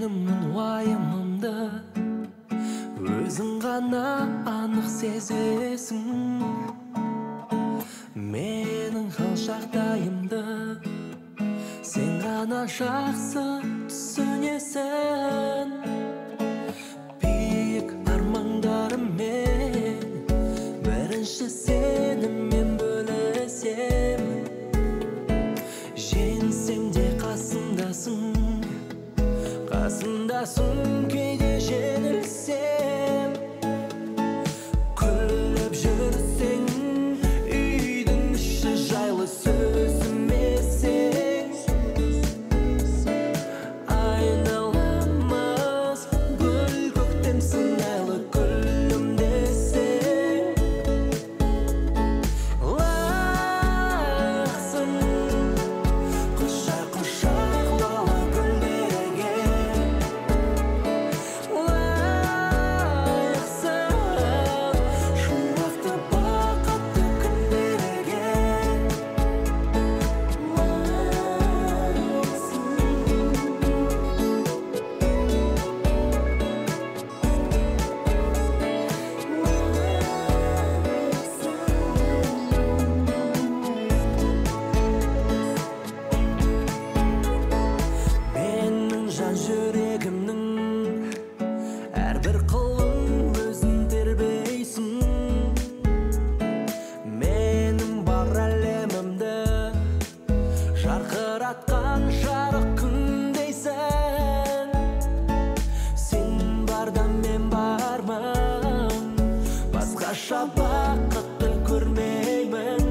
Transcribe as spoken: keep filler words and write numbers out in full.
менің уайымымды өзің ғана анық сезесің. Менің хал жағдайымды сен ғана жақсы түсінесің. Биік армандарыммен бірінші сеніммен бөлесем, жеңсем де қасымдасың, қасымдасың кейде жеңілсем. Күліп жүрсең үйдің іші жайлы сөзімесең, айналамыз гүл көктем сыңайлы күлім десең. Лайықсың құшақ құшақ дала гүлдерге, лайықсың шуақты бақытты күндерге. Менің жан жүрегімнің әрбір қылын өзің тербейсің. Менің бар әлемімді жарқыратқан жарық күндейсің. Сен барда мен бармын, басқаша бақытты көрмеймін.